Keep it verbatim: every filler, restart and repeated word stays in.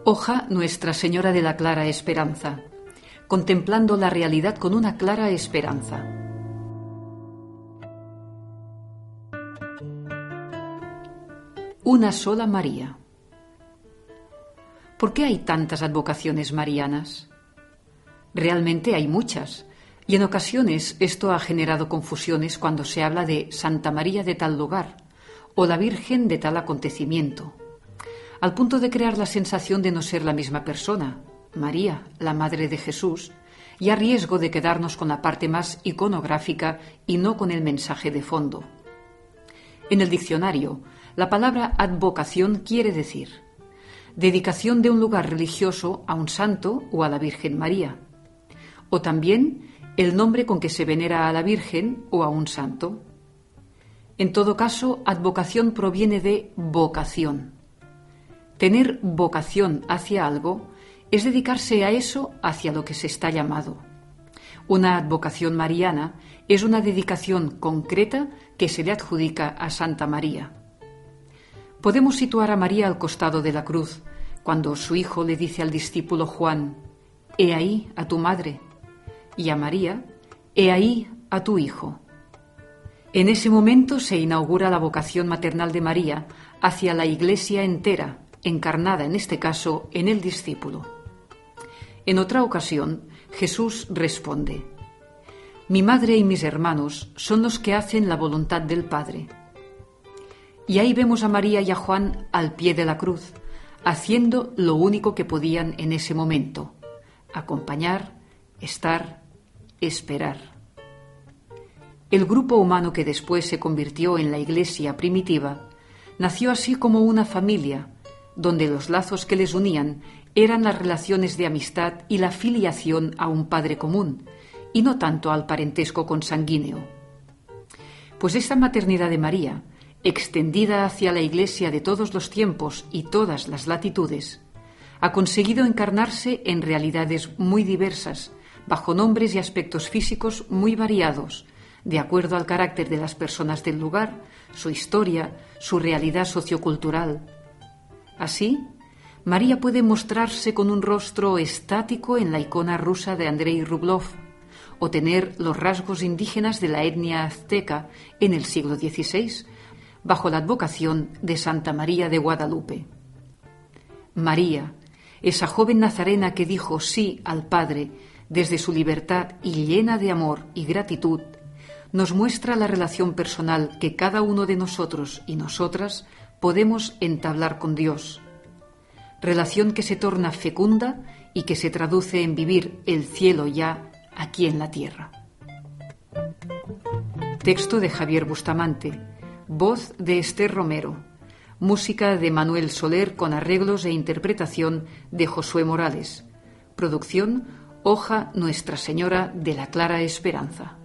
Hoja Nuestra Señora de la Clara Esperanza, contemplando la realidad con una clara esperanza. Una sola María. ¿Por qué hay tantas advocaciones marianas? Realmente hay muchas, y en ocasiones esto ha generado confusiones cuando se habla de Santa María de tal lugar o la Virgen de tal acontecimiento, al punto de crear la sensación de no ser la misma persona, María, la Madre de Jesús, y a riesgo de quedarnos con la parte más iconográfica y no con el mensaje de fondo. En el diccionario, la palabra advocación quiere decir dedicación de un lugar religioso a un santo o a la Virgen María, o también el nombre con que se venera a la Virgen o a un santo. En todo caso, advocación proviene de vocación. Tener vocación hacia algo es dedicarse a eso hacia lo que se está llamado. Una advocación mariana es una dedicación concreta que se le adjudica a Santa María. Podemos situar a María al costado de la cruz, cuando su hijo le dice al discípulo Juan: «He ahí a tu madre», y a María: «He ahí a tu hijo». En ese momento se inaugura la vocación maternal de María hacia la Iglesia entera, encarnada en este caso en el discípulo. En otra ocasión, Jesús responde: «Mi madre y mis hermanos son los que hacen la voluntad del Padre». Y ahí vemos a María y a Juan al pie de la cruz, haciendo lo único que podían en ese momento: acompañar, estar, esperar. El grupo humano que después se convirtió en la Iglesia primitiva nació así como una familia, donde los lazos que les unían eran las relaciones de amistad y la filiación a un Padre común, y no tanto al parentesco consanguíneo. Pues esta maternidad de María, extendida hacia la Iglesia de todos los tiempos y todas las latitudes, ha conseguido encarnarse en realidades muy diversas, bajo nombres y aspectos físicos muy variados, de acuerdo al carácter de las personas del lugar, su historia, su realidad sociocultural. Así, María puede mostrarse con un rostro estático en la icona rusa de Andrei Rublev, o tener los rasgos indígenas de la etnia azteca en el siglo dieciséis, bajo la advocación de Santa María de Guadalupe. María, esa joven nazarena que dijo sí al Padre desde su libertad y llena de amor y gratitud, nos muestra la relación personal que cada uno de nosotros y nosotras podemos entablar con Dios. Relación que se torna fecunda y que se traduce en vivir el cielo ya aquí en la tierra. Texto de Javier Bustamante. Voz de Esther Romero. Música de Manuel Soler con arreglos e interpretación de Josué Morales. Producción Hoja Nuestra Señora de la Clara Esperanza.